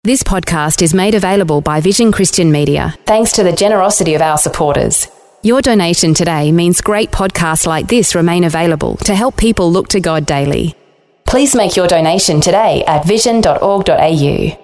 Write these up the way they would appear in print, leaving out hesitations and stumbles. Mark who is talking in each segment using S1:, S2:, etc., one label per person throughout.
S1: This podcast is made available by Vision Christian Media, thanks to the generosity of our supporters. Your donation today means great podcasts like this remain available to help people look to God daily. Please make your donation today at vision.org.au.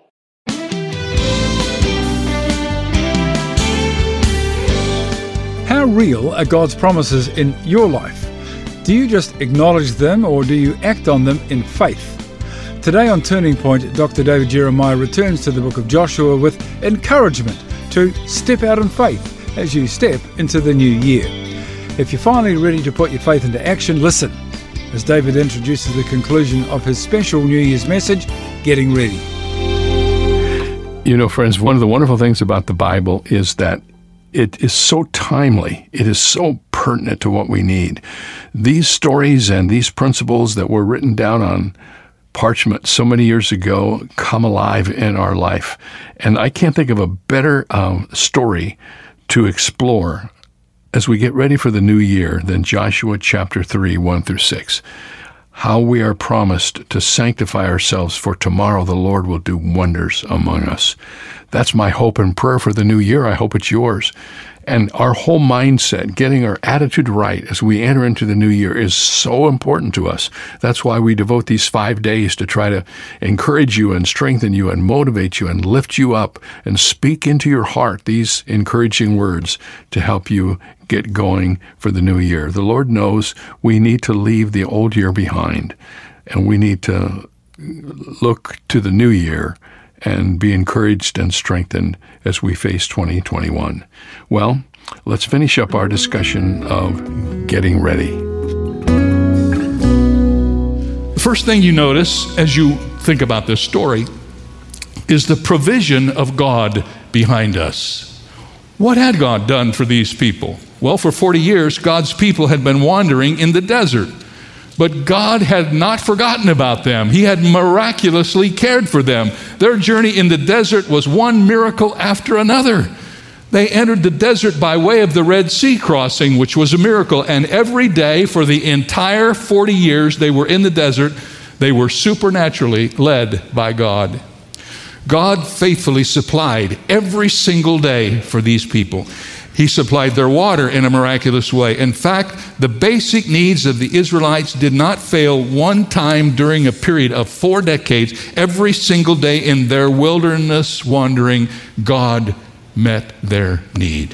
S2: How real are God's promises in your life? Do you just acknowledge them, or do you act on them in faith? Today on Turning Point, Dr. David Jeremiah returns to the book of Joshua with encouragement to step out in faith as you step into the new year. If you're finally ready to put your faith into action, listen as David introduces the conclusion of his special New Year's message, Getting Ready.
S3: You know, friends, one of the wonderful things about the Bible is that it is so timely. It is so pertinent to what we need. These stories and these principles that were written down on parchment so many years ago come alive in our life. And I can't think of a better story to explore as we get ready for the new year than Joshua chapter 3, 1 through 6. How we are promised to sanctify ourselves, for tomorrow the Lord will do wonders among us. That's my hope and prayer for the new year. I hope it's yours. And our whole mindset, getting our attitude right as we enter into the new year, is so important to us. That's why we devote these 5 days to try to encourage you and strengthen you and motivate you and lift you up and speak into your heart these encouraging words to help you get going for the new year. The Lord knows we need to leave the old year behind, and we need to look to the new year and be encouraged and strengthened as we face 2021. Well, let's finish up our discussion of getting ready.
S4: The first thing you notice as you think about this story is the provision of God behind us. What had God done for these people? Well, for 40 years, God's people had been wandering in the desert. But God had not forgotten about them. He had miraculously cared for them. Their journey in the desert was one miracle after another. They entered the desert by way of the Red Sea crossing, which was a miracle. And every day for the entire 40 years they were in the desert, they were supernaturally led by God. God faithfully supplied every single day for these people. He supplied their water in a miraculous way. In fact, the basic needs of the Israelites did not fail one time during a period of 4 decades. Every single day in their wilderness wandering, God met their need.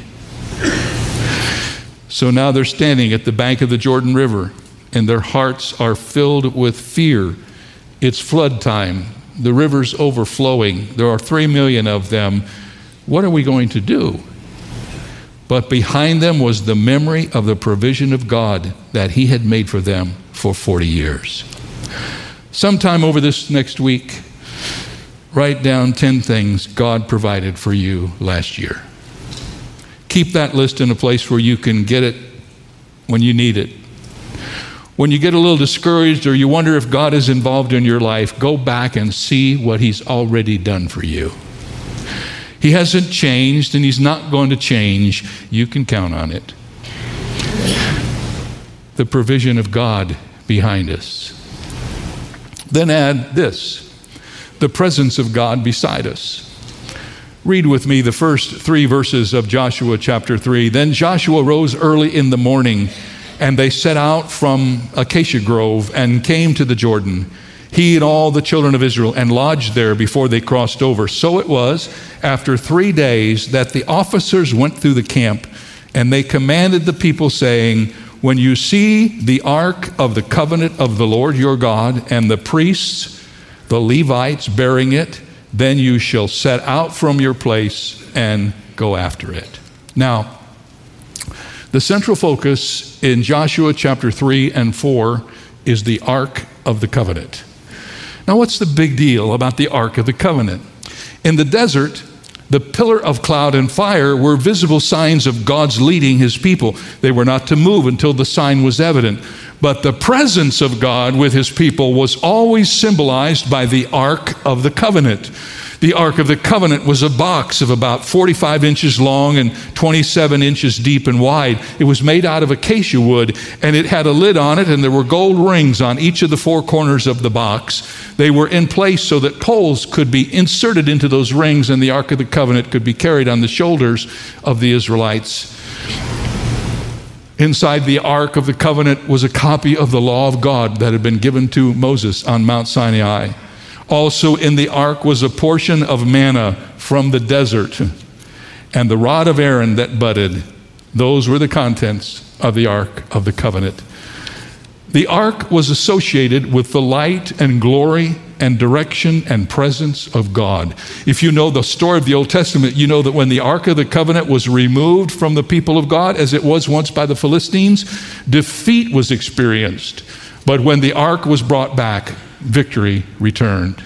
S4: So now they're standing at the bank of the Jordan River, and their hearts are filled with fear. It's flood time. The river's overflowing. There are 3 million of them. What are we going to do? But behind them was the memory of the provision of God that He had made for them for 40 years. Sometime over this next week, write down 10 things God provided for you last year. Keep that list in a place where you can get it when you need it. When you get a little discouraged or you wonder if God is involved in your life, go back and see what He's already done for you. He hasn't changed, and He's not going to change. You can count on it. The provision of God behind us. Then add this, the presence of God beside us. Read with me the first 3 verses of Joshua chapter 3. Then Joshua rose early in the morning, and they set out from Acacia Grove and came to the Jordan, he and all the children of Israel, and lodged there before they crossed over. So it was, after 3 days, that the officers went through the camp, and they commanded the people, saying, when you see the ark of the covenant of the Lord your God, and the priests, the Levites, bearing it, then you shall set out from your place and go after it. Now, the central focus in Joshua chapter 3 and 4 is the Ark of the Covenant. Now, what's the big deal about the Ark of the Covenant? In the desert, the pillar of cloud and fire were visible signs of God's leading His people. They were not to move until the sign was evident. But the presence of God with His people was always symbolized by the Ark of the Covenant. The Ark of the Covenant was a box of about 45 inches long and 27 inches deep and wide. It was made out of acacia wood, and it had a lid on it, and there were gold rings on each of the four corners of the box. They were in place so that poles could be inserted into those rings, and the Ark of the Covenant could be carried on the shoulders of the Israelites. Inside the Ark of the Covenant was a copy of the law of God that had been given to Moses on Mount Sinai. Also in the ark was a portion of manna from the desert and the rod of Aaron that budded. Those were the contents of the Ark of the Covenant. The ark was associated with the light and glory and direction and presence of God. If you know the story of the Old Testament, you know that when the Ark of the Covenant was removed from the people of God, as it was once by the Philistines, defeat was experienced. But when the ark was brought back, victory returned.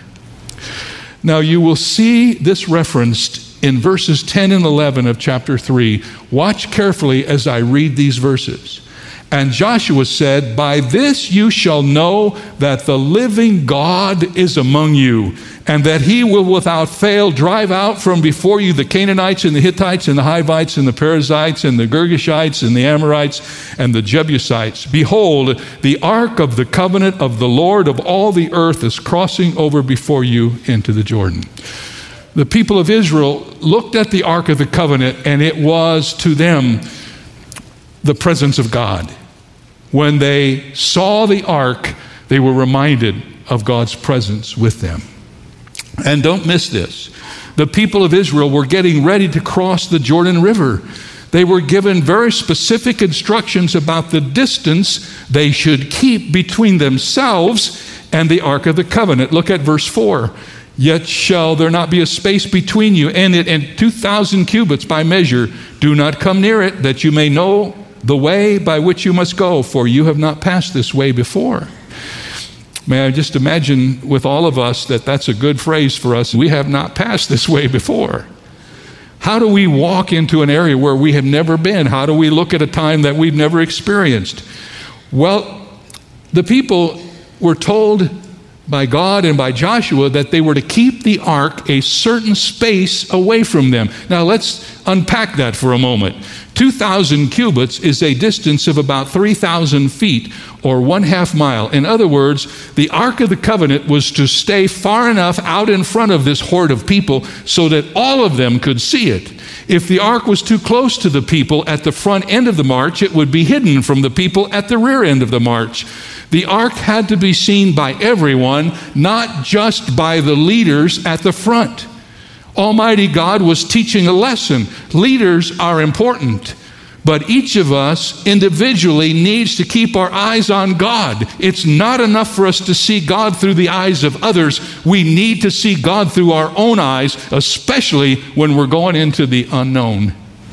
S4: Now you will see this referenced in verses 10 and 11 of chapter 3. Watch carefully as I read these verses. And Joshua said, "By this you shall know that the living God is among you, and that he will without fail drive out from before you the Canaanites and the Hittites and the Hivites and the Perizzites and the Girgashites and the Amorites and the Jebusites. Behold, the ark of the covenant of the Lord of all the earth is crossing over before you into the Jordan." The people of Israel looked at the ark of the covenant, and it was to them the presence of God. When they saw the ark, they were reminded of God's presence with them. And don't miss this. The people of Israel were getting ready to cross the Jordan River. They were given very specific instructions about the distance they should keep between themselves and the Ark of the Covenant. Look at verse 4. "Yet shall there not be a space between you and it, and 2,000 cubits by measure. Do not come near it, that you may know the way by which you must go, for you have not passed this way before." May I just imagine with all of us that that's a good phrase for us. We have not passed this way before. How do we walk into an area where we have never been? How do we look at a time that we've never experienced? Well, the people were told by God and by Joshua that they were to keep the ark a certain space away from them. Now let's unpack that for a moment. 2,000 cubits is a distance of about 3,000 feet or 1/2 mile. In other words, the Ark of the Covenant was to stay far enough out in front of this horde of people so that all of them could see it. If the ark was too close to the people at the front end of the march, it would be hidden from the people at the rear end of the march. The ark had to be seen by everyone, not just by the leaders at the front. Almighty God was teaching a lesson. Leaders are important, but each of us individually needs to keep our eyes on God. It's not enough for us to see God through the eyes of others. We need to see God through our own eyes, especially when we're going into the unknown.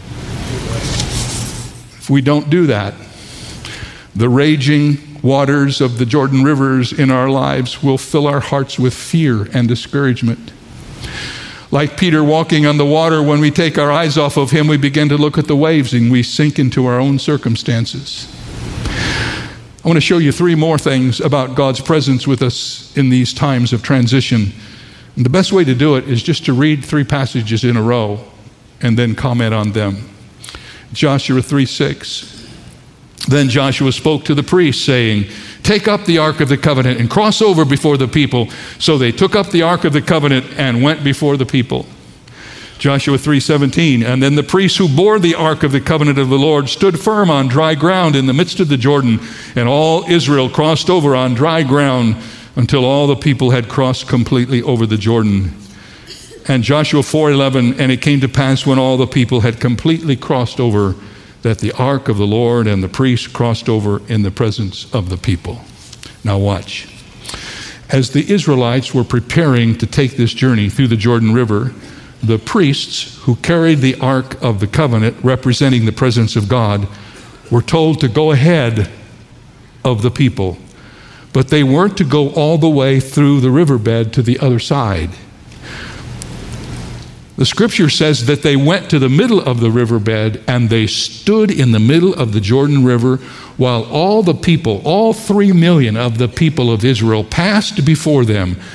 S4: If we don't do that, the raging waters of the Jordan rivers in our lives will fill our hearts with fear and discouragement. Like Peter walking on the water, when we take our eyes off of him, we begin to look at the waves and we sink into our own circumstances. I want to show you 3 more things about God's presence with us in these times of transition. And the best way to do it is just to read 3 passages in a row and then comment on them. Joshua 3:6. Then Joshua spoke to the priests, saying, "Take up the Ark of the Covenant and cross over before the people." So they took up the Ark of the Covenant and went before the people. Joshua 3:17. And then the priests who bore the Ark of the Covenant of the Lord stood firm on dry ground in the midst of the Jordan, and all Israel crossed over on dry ground until all the people had crossed completely over the Jordan. And Joshua 4:11. And it came to pass when all the people had completely crossed over, that the ark of the Lord and the priests crossed over in the presence of the people. Now watch. As the Israelites were preparing to take this journey through the Jordan River, the priests who carried the Ark of the Covenant, representing the presence of God, were told to go ahead of the people. But they weren't to go all the way through the riverbed to the other side. The scripture says that they went to the middle of the riverbed and they stood in the middle of the Jordan River while all the people, all 3 million of the people of Israel, passed before them.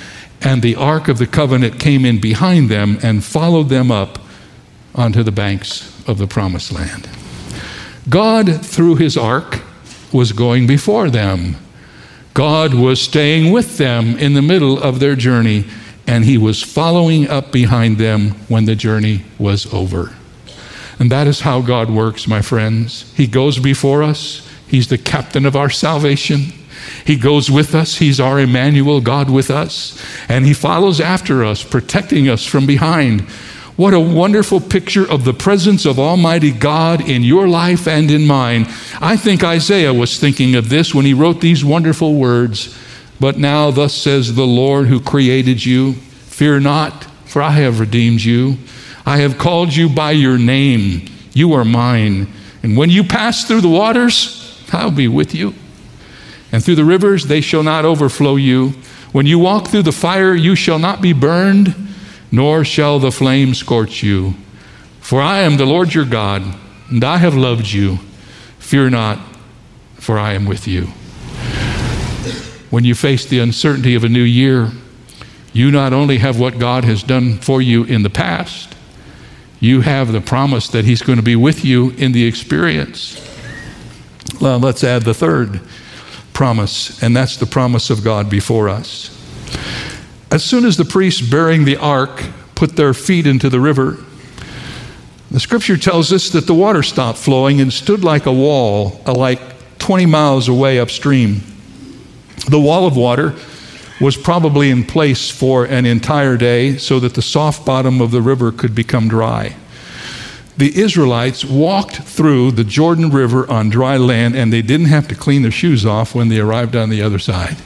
S4: and the Ark of the Covenant came in behind them and followed them up onto the banks of the Promised Land. God, through his Ark, was going before them. God was staying with them in the middle of their journey, and he was following up behind them when the journey was over. And that is how God works, my friends. He goes before us. He's the captain of our salvation. He goes with us. He's our Emmanuel, God with us. And he follows after us, protecting us from behind. What a wonderful picture of the presence of Almighty God in your life and in mine. I think Isaiah was thinking of this when he wrote these wonderful words. But now thus says the Lord who created you, fear not, for I have redeemed you. I have called you by your name. You are mine. And when you pass through the waters, I'll be with you. And through the rivers, they shall not overflow you. When you walk through the fire, you shall not be burned, nor shall the flame scorch you. For I am the Lord your God, and I have loved you. Fear not, for I am with you. When you face the uncertainty of a new year, you not only have what God has done for you in the past, you have the promise that he's going to be with you in the experience. Well, let's add the third promise, and that's the promise of God before us. As soon as the priests bearing the ark put their feet into the river, the scripture tells us that the water stopped flowing and stood like a wall, like 20 miles away upstream. The wall of water was probably in place for an entire day so that the soft bottom of the river could become dry. The Israelites walked through the Jordan River on dry land, and they didn't have to clean their shoes off when they arrived on the other side.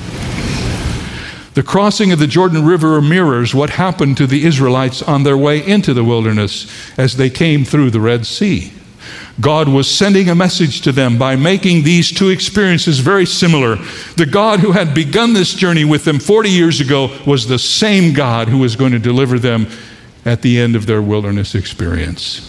S4: The crossing of the Jordan River mirrors what happened to the Israelites on their way into the wilderness as they came through the Red Sea. God was sending a message to them by making these two experiences very similar. The God who had begun this journey with them 40 years ago was the same God who was going to deliver them at the end of their wilderness experience.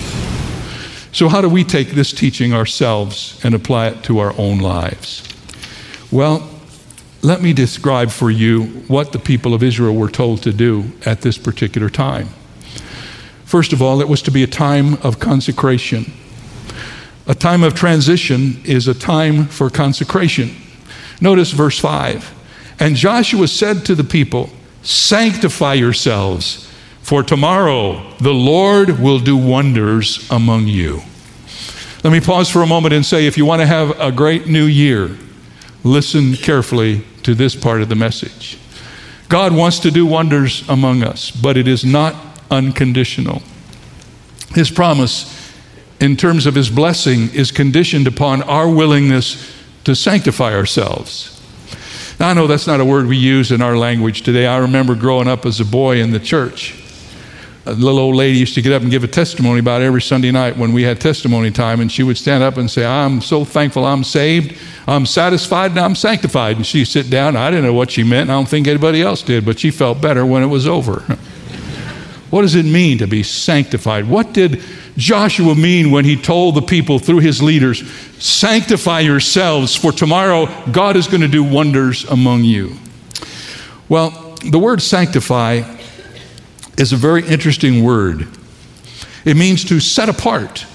S4: So how do we take this teaching ourselves and apply it to our own lives? Well, let me describe for you what the people of Israel were told to do at this particular time. First of all, it was to be a time of consecration. A time of transition is a time for consecration. Notice verse 5. And Joshua said to the people, sanctify yourselves, for tomorrow the Lord will do wonders among you. Let me pause for a moment and say, if you want to have a great new year, listen carefully to this part of the message. God wants to do wonders among us, but it is not unconditional. His promise in terms of his blessing is conditioned upon our willingness to sanctify ourselves. Now, I know that's not a word we use in our language today. I remember growing up as a boy in the church. A little old lady used to get up and give a testimony about every Sunday night when we had testimony time, and she would stand up and say, I'm so thankful I'm saved, I'm satisfied, and I'm sanctified. And she'd sit down. I didn't know what she meant. I don't think anybody else did, but she felt better when it was over. What does it mean to be sanctified? What did Joshua mean when he told the people through his leaders, sanctify yourselves, for tomorrow God is going to do wonders among you? Well, the word sanctify is a very interesting word. It means to set apart.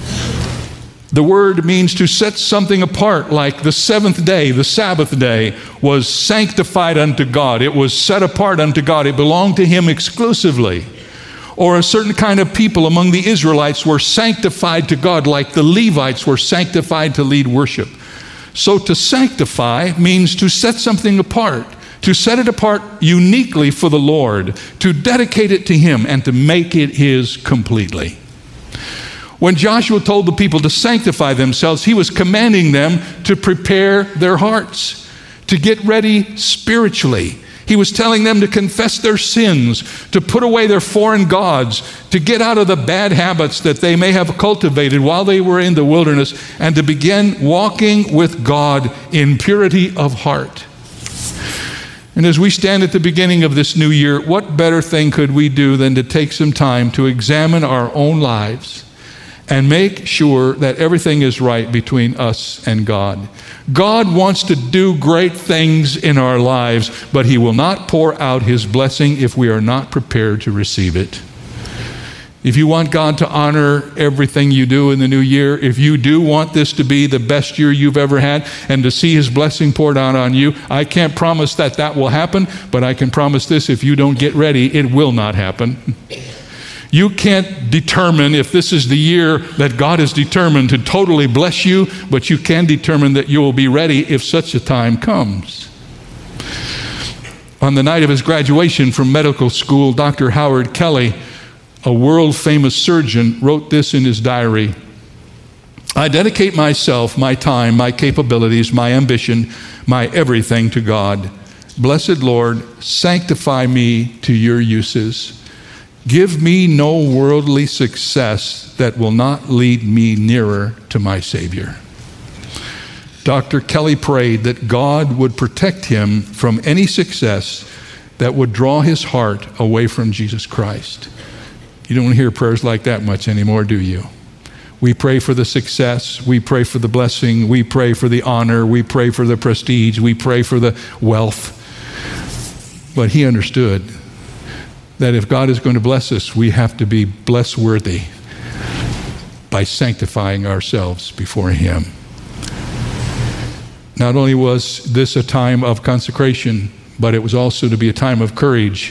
S4: The word means to set something apart, like the seventh day, the Sabbath day, was sanctified unto God. It was set apart unto God. It belonged to him exclusively. Or a certain kind of people among the Israelites were sanctified to God, like the Levites were sanctified to lead worship. So to sanctify means to set something apart, to set it apart uniquely for the Lord, to dedicate it to him and to make it his completely. When Joshua told the people to sanctify themselves, he was commanding them to prepare their hearts, to get ready spiritually. He was telling them to confess their sins, to put away their foreign gods, to get out of the bad habits that they may have cultivated while they were in the wilderness, and to begin walking with God in purity of heart. And as we stand at the beginning of this new year, what better thing could we do than to take some time to examine our own lives and make sure that everything is right between us and God. God wants to do great things in our lives, but He will not pour out His blessing if we are not prepared to receive it. If you want God to honor everything you do in the new year, if you do want this to be the best year you've ever had and to see His blessing poured out on you, I can't promise that that will happen, but I can promise this: if you don't get ready, it will not happen. You can't determine if this is the year that God is determined to totally bless you, but you can determine that you will be ready if such a time comes. On the night of his graduation from medical school, Dr. Howard Kelly, a world-famous surgeon, wrote this in his diary: I dedicate myself, my time, my capabilities, my ambition, my everything to God. Blessed Lord, sanctify me to your uses. Give me no worldly success that will not lead me nearer to my Savior. Dr. Kelly prayed that God would protect him from any success that would draw his heart away from Jesus Christ. You don't hear prayers like that much anymore, do you? We pray for the success, we pray for the blessing, we pray for the honor, we pray for the prestige, we pray for the wealth. But he understood that if God is going to bless us, we have to be bless-worthy by sanctifying ourselves before Him. Not only was this a time of consecration, but it was also to be a time of courage.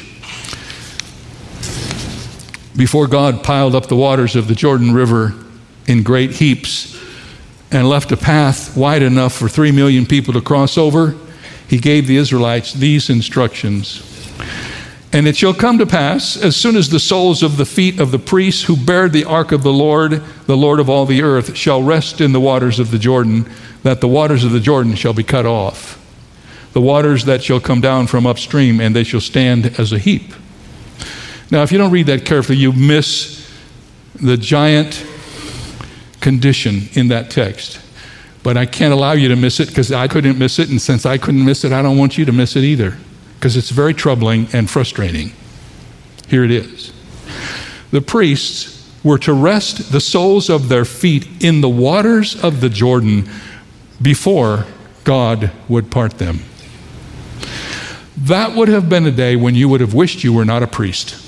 S4: Before God piled up the waters of the Jordan River in great heaps and left a path wide enough for 3 million people to cross over, He gave the Israelites these instructions. And it shall come to pass, as soon as the soles of the feet of the priests who bear the ark of the Lord of all the earth, shall rest in the waters of the Jordan, that the waters of the Jordan shall be cut off. The waters that shall come down from upstream, and they shall stand as a heap. Now, if you don't read that carefully, you miss the giant condition in that text. But I can't allow you to miss it because I couldn't miss it, and since I couldn't miss it, I don't want you to miss it either, because it's very troubling and frustrating. Here it is. The priests were to rest the soles of their feet in the waters of the Jordan before God would part them. That would have been a day when you would have wished you were not a priest.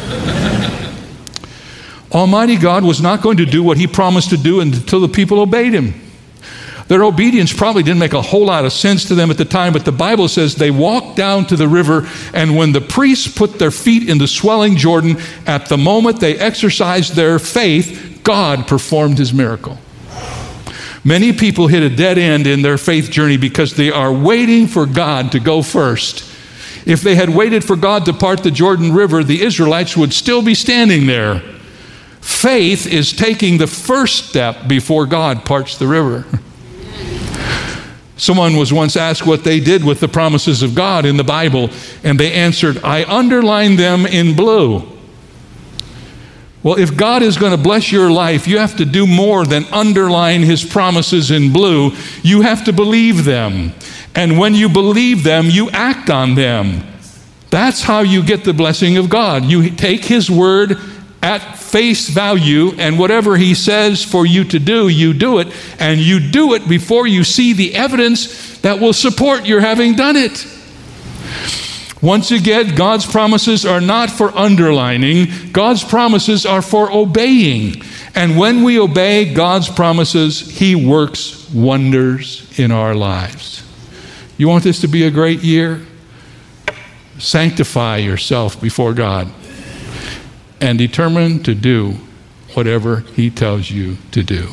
S4: Almighty God was not going to do what He promised to do until the people obeyed Him. Their obedience probably didn't make a whole lot of sense to them at the time, but the Bible says they walked down to the river, and when the priests put their feet in the swelling Jordan, at the moment they exercised their faith, God performed His miracle. Many people hit a dead end in their faith journey because they are waiting for God to go first. If they had waited for God to part the Jordan River, the Israelites would still be standing there. Faith is taking the first step before God parts the river. Someone was once asked what they did with the promises of God in the Bible, and they answered, I underlined them in blue. Well, if God is going to bless your life, you have to do more than underline His promises in blue. You have to believe them. And when you believe them, you act on them. That's how you get the blessing of God. You take His word at face value, and whatever He says for you to do, you do it, and you do it before you see the evidence that will support your having done it. Once again, God's promises are not for underlining. God's promises are for obeying. And when we obey God's promises, He works wonders in our lives. You want this to be a great year? Sanctify yourself before God and determine to do whatever He tells you to do.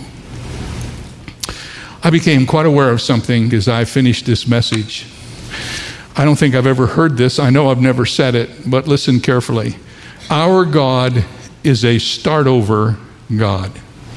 S4: I became quite aware of something as I finished this message. I don't think I've ever heard this. I know I've never said it, but listen carefully. Our God is a start-over God.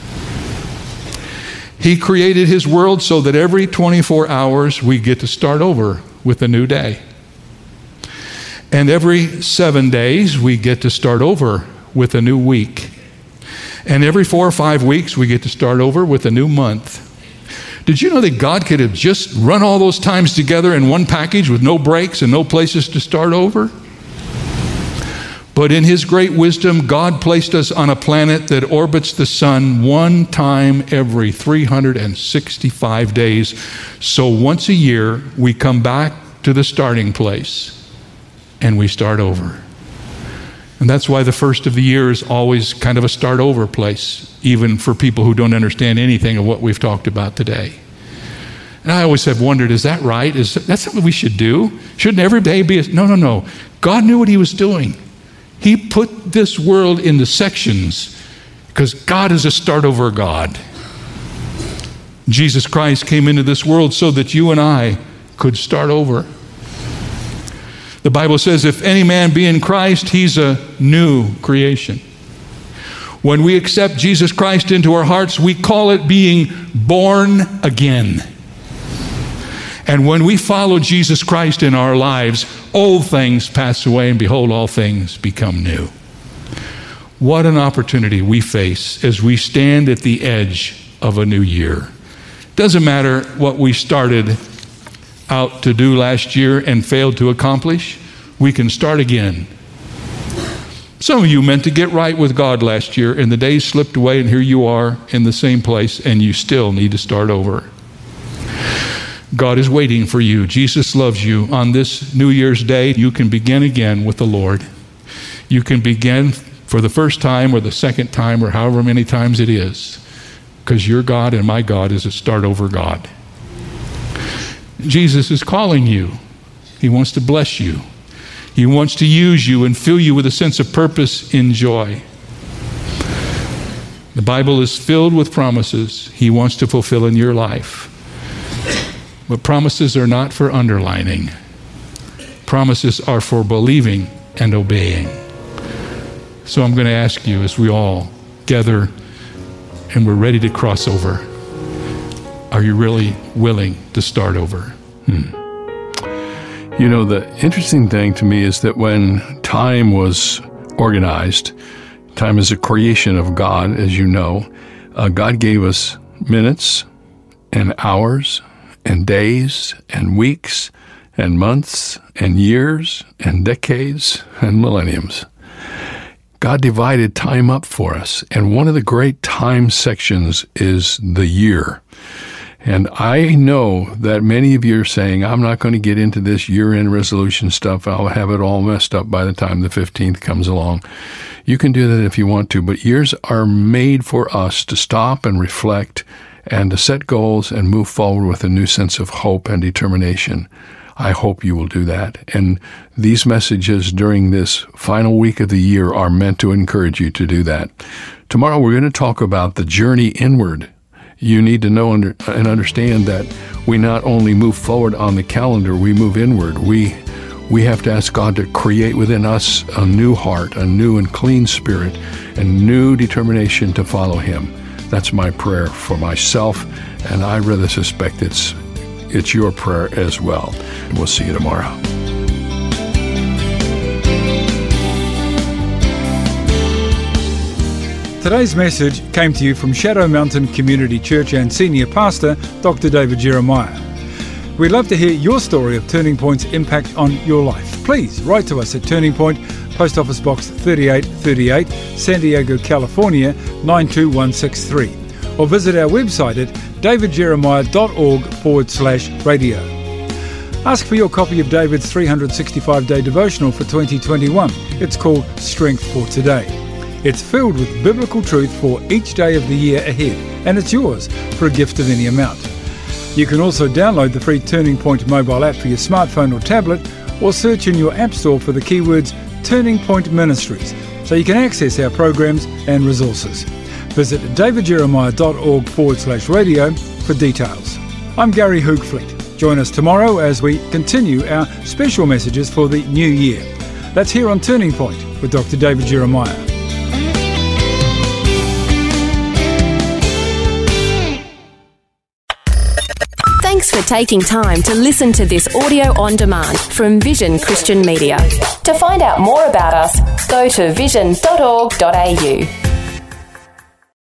S4: He created His world so that every 24 hours we get to start over with a new day. And every 7 days we get to start over with a new week. And every 4 or 5 weeks we get to start over with a new month. Did you know that God could have just run all those times together in one package with no breaks and no places to start over? But in His great wisdom, God placed us on a planet that orbits the sun one time every 365 days. So once a year, we come back to the starting place and we start over. And that's why the first of the year is always kind of a start over place, even for people who don't understand anything of what we've talked about today. And I always have wondered, is that right? Is that something we should do? Shouldn't every day be No. God knew what He was doing. He put this world into sections because God is a start over God. Jesus Christ came into this world so that you and I could start over. The Bible says, if any man be in Christ, he's a new creation. When we accept Jesus Christ into our hearts, we call it being born again. And when we follow Jesus Christ in our lives, old things pass away, and behold, all things become new. What an opportunity we face as we stand at the edge of a new year. Doesn't matter what we started out to do last year and failed to accomplish, we can start again. Some of you meant to get right with God last year, and the days slipped away, and here you are in the same place, and you still need to start over. God is waiting for you. Jesus loves you. On this New Year's Day, you can begin again with the Lord. You can begin for the first time or the second time or however many times it is, because your God and my God is a start over God. Jesus is calling you. He wants to bless you. He wants to use you and fill you with a sense of purpose and joy. The Bible is filled with promises He wants to fulfill in your life. But promises are not for underlining. Promises are for believing and obeying. So I'm going to ask you, as we all gather and we're ready to cross over, are you really willing to start over?
S3: You know, the interesting thing to me is that when time was organized, time is a creation of God, as you know. God gave us minutes and hours and days and weeks and months and years and decades and millenniums. God divided time up for us, and one of the great time sections is the year. And I know that many of you are saying, I'm not going to get into this year-end resolution stuff. I'll have it all messed up by the time the 15th comes along. You can do that if you want to, but years are made for us to stop and reflect and to set goals and move forward with a new sense of hope and determination. I hope you will do that. And these messages during this final week of the year are meant to encourage you to do that. Tomorrow we're going to talk about the journey inward. You need to know and understand that we not only move forward on the calendar, we move inward. We have to ask God to create within us a new heart, a new and clean spirit, and new determination to follow Him. That's my prayer for myself, and I rather suspect it's your prayer as well. We'll see you tomorrow.
S2: Today's message came to you from Shadow Mountain Community Church and Senior Pastor, Dr. David Jeremiah. We'd love to hear your story of Turning Point's impact on your life. Please write to us at Turning Point, Post Office Box 3838, San Diego, California 92163. Or visit our website at davidjeremiah.org/radio. Ask for your copy of David's 365-day devotional for 2021. It's called Strength for Today. It's filled with biblical truth for each day of the year ahead, and it's yours for a gift of any amount. You can also download the free Turning Point mobile app for your smartphone or tablet, or search in your app store for the keywords Turning Point Ministries, so you can access our programs and resources. Visit davidjeremiah.org/radio for details. I'm Gary Hoogfleet. Join us tomorrow as we continue our special messages for the new year. That's here on Turning Point with Dr. David Jeremiah.
S1: Thanks for taking time to listen to this audio on demand from Vision Christian Media. To find out more about us, go to vision.org.au.